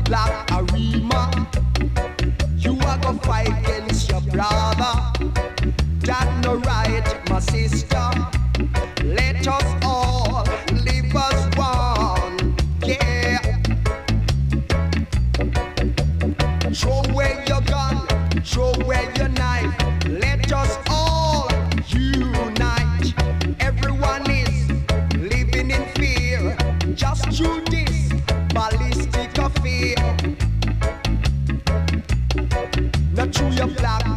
black Arima. You are gonna fight against your brother. That no right, my sister. Let us all live as one. Yeah. Throw away your gun, throw away your knife. Let us all unite. Everyone is living in fear. Just through this ballistic affair. Not through your black